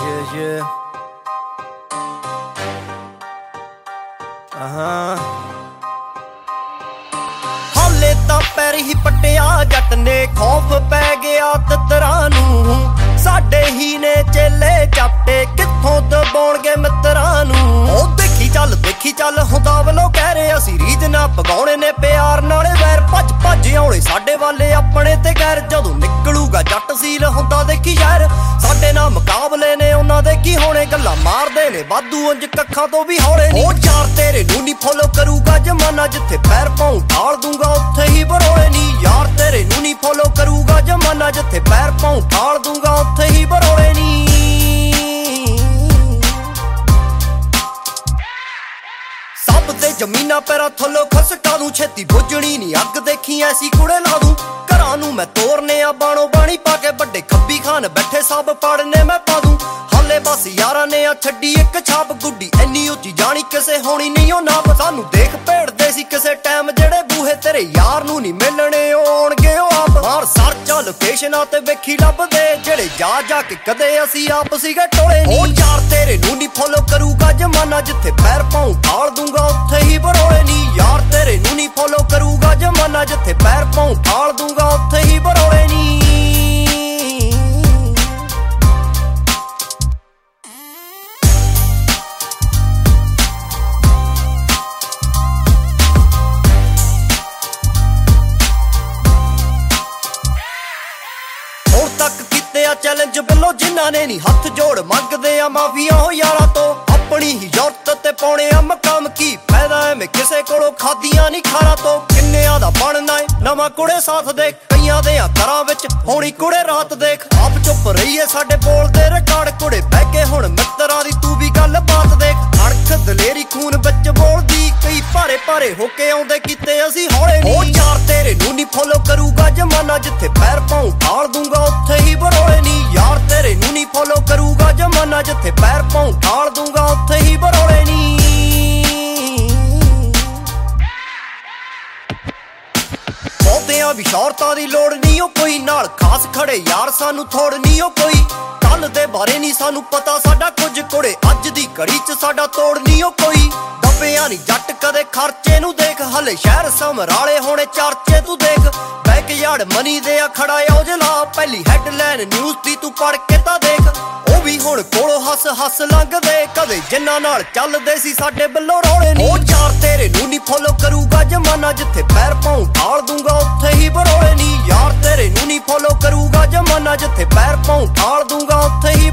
Yeah. ਹਾਲੇ ਤਾਂ ਪੈਰ ਹੀ ਪੱਟਿਆ ਜੱਟ ਨੇ, ਖੌਫ ਪੈ ਗਿਆ ਤਿੱਤਰਾਂ ਨੂੰ। ਸਾਡੇ ਹੀ ਨੇ ਚੇਲੇ ਚਾਪਟੇ, ਕਿੱਥੋਂ ਦਬਾਉਣਗੇ ਮਿੱਤਰਾਂ ਨੂੰ। ਉਹ ਦੇਖੀ ਚੱਲ ਹੁੰਦਾ ਵੱਲੋਂ ਕਹਿ ਰਹੇ ਅਸੀਂ ਰੀਝ ਨਾ ਪਗਾਉਣੇ ਨੇ ਪਿਆਰ ਨਾਲੇ ਵੈਰ। ਭੱਜ ਆਉਣੇ ਸਾਡੇ ਵਾਲੇ ਆਪਣੇ ਤੇ ਗੈਰ, ਜਦੋਂ ਨਿਕਲੂਗਾ ਜੱਟ ਸੀਲ ਹੁੰਦਾ ਦੇਖੀ ਯਾਰ। ਸਾਡੇ ਨਾਲ ਮੁਕਾਬਲੇ ਨੇ ਉਹਨਾਂ ਦੇ ਕੀ ਹੋਣੇ, ਗੱਲਾਂ ਮਾਰਦੇ ਨੇ ਵਾਧੂ ਉਂਝ ਕੱਖਾਂ ਤੋਂ ਵੀ ਹੌਲੇ ਨੀ। ਉਹ ਯਾਰ ਤੇਰੇ ਨੂੰ ਨੀ ਫੋਲੋ ਕਰੂਗਾ ਜਮਾਨਾ, ਜਿੱਥੇ ਪੈਰ ਪਾਉਂ ਢਾਲ ਦੂੰਗਾ ਉੱਥੇ ਹੀ ਬਰੋਲੇ ਨੀ। ਯਾਰ ਤੇਰੇ ਨੂੰ ਨੀ ਫੋਲੋ ਕਰੂਗਾ ਜਮਾਨਾ, ਜਿੱਥੇ ਪੈਰ ਪਾਉਂ ਢਾਲ ਦੂੰਗਾ ਉੱਥੇ ਹੀ ਬਰੋਲੇ ਨੀ। ਸਭ ਤੇ ਜ਼ਮੀਨਾਂ ਪੈਰਾਂ ਥੱਲੋਂ ਖਸਕਾ ਦੂੰ, ਛੇਤੀ ਬੁੱਝਣੀ ਨੀ ਅੱਗ ਦੇਖੀ ਐਸੀ ਕੁੜੇ ਲਾ ਦੂੰ। ਘਰਾਂ ਨੂੰ ਮੈਂ ਤੋਰਨੇ ਆ ਬਾਣੋ ਬਾਣੀ ਪਾ ਕੇ, ਵੱਡੇ ਖੱਬੀ ਖਾਨ ਬੈਠੇ ਸਭ ਪਾੜਨੇ ਮੈਂ ਪਾ ਦੂੰ। ਹਾਲੇ ਬਸ ਯਾਰਾਂ ਨੇ ਆ ਛੱਡੀ ਇੱਕ ਛਾਪ, ਗੁੱਡੀ ਇੰਨੀ ਉੱਚੀ ਜਾਣੀ ਕਿਸੇ ਹੋਣੀ ਨਹੀਂ ਉਹ ਨਾਪ। ਸਾਨੂੰ ਦੇਖ ਭੇੜਦੇ ਸੀ ਕਿਸੇ ਟਾਈਮ ਜਿਹੜੇ ਬੂਹੇ, ਤੇਰੇ ਯਾਰ ਨੂੰ ਨਹੀਂ ਮਿਲਣੇ ਉਹ ਆਉਣਗੇ ਉਹ ਆਪ। ਮਾਰ ਸਰਚਾਂ ਲੋਕੇਸ਼ਨਾਂ ਤੇ ਵੇਖੀ ਲੱਭਦੇ, ਜਿਹੜੇ ਜਾ ਕੇ ਕਦੇ ਅਸੀਂ ਆਪ ਸੀਗੇ ਟੋਲੇ ਨੀ। ਉਹ ਯਾਰ ਤੇਰੇ ਨੂੰ ਨਹੀਂ ਫੋਲੋ ਕਰੂਗਾ ਜਮਾਨਾ, ਜਿੱਥੇ ਪੈਰ ਪਾਉਂ ਢਾਲ ਦੂੰਗਾ ਉੱਥੇ ਹੀ ਬਰੋਲੇ ਨੀ। ਯਾਰ ਤੇਰੇ ਨੂੰ ਨਹੀਂ ਫੋਲੋ ਕਰੂਗਾ ਜਮਾਨਾ, ਜਿੱਥੇ ਪੈਰ ਪਾਉਂ ਢਾਲ ਦੂੰਗਾ ਉੱਥੇ ਹੀ ਬਰੋਲੇ ਨੀ। ਤੱਕ ਕੀਤੇ ਆ ਚੈਲੰਜ ਵੱਲੋਂ ਜਿਨ੍ਹਾਂ ਨੇ ਨੀ ਹੱਥ ਜੋੜ ਮੰਗਦੇ ਆ ਮਾਫੀਆਂ ਹੋ ਯਾਰਾਂ ਤੋਂ। ਆਪਣੀ ਹੀ ਜ਼ਰੂਰਤ ਤੇ ਪਾਉਣੇ ਆ ਮਕਾਮ, ਕੀ ਫਾਇਦਾ ਐਵੇਂ ਕਿਸੇ ਕੋਲੋਂ ਖਾਦੀਆਂ ਨੀ ਖਾਰਾਂ ਤੋਂ। ਕਿੰਨਿਆਂ ਦਾ ਬਣਨਾ ਏ ਨਵਾਂ ਕੁੜੇ ਸਾਥ ਦੇ, ਕਈਆਂ ਦੇ ਘਰਾਂ ਵਿੱਚ ਹੋਣੀ ਕੁੜੇ ਰਾਤ ਦੇਖ। ਆਪ ਚੁੱਪ ਰਹੀਏ ਸਾਡੇ ਬੋਲਦੇ ਰਿਕਾਰਡ, ਕੁੜੇ ਬਹਿ ਕੇ ਹੁਣ ਮਿੱਤਰਾਂ ਦੀ ਤੂੰ ਵੀ ਗੱਲ ਬਾਤ ਦੇਖ। ਅਣਖ ਦਲੇਰੀ ਖੂਨ ਵਿੱਚ ਬੋਲਦੀ, ਕਈ ਭਾਰੇ ਹੋ ਕੇ ਆਉਂਦੇ ਕੀਤੇ ਅਸੀਂ ਹੌਲੇ ਨੀ। ਉਹ ਯਾਰ ਤੇਰੇ ਨੂੰ ਨੀ ਫੋਲੋ ਕਰੂਗਾ ਜਮਾਨਾ, ਜਿੱਥੇ ਪੈਰ ਪਾਉਂ ਢਾਲ ਦੂੰਗਾ ਉੱਥੇ ਹੀ ਬਰੋਲੇ ਨੀ। ਯਾਰ ਤੇਰੇ ਨੂੰ ਨੀ ਫੋਲੋ ਕਰੂਗਾ ਜਮਾਨਾ, ਜਿੱਥੇ ਪੈਰ ਪਾਉਂ ਢਾਲ ਦੂੰਗਾ ਉੱਥੇ ਹੀ ਬਰੋਲੇ ਨੀ। ਬਹੁਤਿਆਂ ਵੀ ਸ਼ੌਹਰਤਾਂ ਦੀ ਲੋੜ ਨਹੀਂ ਉਹ ਕੋਈ, ਨਾਲ ਖਾਸ ਖੜੇ ਯਾਰ ਸਾਨੂੰ ਥੋੜ ਨਹੀਂ ਉਹ ਕੋਈ। ਕੱਲ ਦੇ ਬਾਰੇ ਨਹੀਂ ਸਾਨੂੰ ਪਤਾ ਸਾਡਾ ਕੁਝ, ਕੁੜੇ ਅੱਜ ਦੀ ਘੜੀ 'ਚ ਸਾਡਾ ਤੋੜ ਨਹੀਂ ਉਹ ਕੋਈ। ਦੱਬਿਆ ਨੀ ਜੱਟ ਕਦੇ ਖਰਚੇ ਨੂੰ ਦੇਖ, ਹਲੇ ਸ਼ਹਿਰ ਸਮਰਾਲੇ ਹੋਣੇ ਚਰਚੇ ਤੂੰ ਦੇਖ। ਬੈਕਯਾਰਡ ਮਨੀ ਦੇ ਆ ਖੜਾ ਔਜਲਾ, ਪਹਿਲੀ ਹੈਡਲਾਈਨ ਨਿਊਜ਼ ਦੀ ਤੂੰ ਪੜ ਕੇ ਤਾਂ ਦੇਖ। ਉਹ ਵੀ ਹੁਣ ਕੋਲੋਂ ਹੱਸ ਲੰਘਦੇ, ਕਦੇ ਜਿੰਨਾਂ ਨਾਲ ਚੱਲਦੇ ਸੀ ਸਾਡੇ ਵੱਲੋਂ ਰੌਲੇ ਨੀ। ਉਹ ਯਾਰ ਤੇਰੇ ਨੂੰ ਨੀ ਫੋਲੋ ਕਰੂਗਾ ਜਮਾਨਾ, ਜਿੱਥੇ ਪੈਰ ਪਾਉਂ ਢਾਲ ਦੂੰਗਾ ਉੱਥੇ ਹੀ ਬਰੋਲੇ ਨੀ। ਯਾਰ ਤੇਰੇ ਨੂੰ ਨੀ ਫੋਲੋ ਕਰੂਗਾ ਜਮਾਨਾ, ਜਿੱਥੇ ਪੈਰ ਪਾਉਂ ਢਾਲ ਦੂੰਗਾ ਉੱਥੇ ਹੀ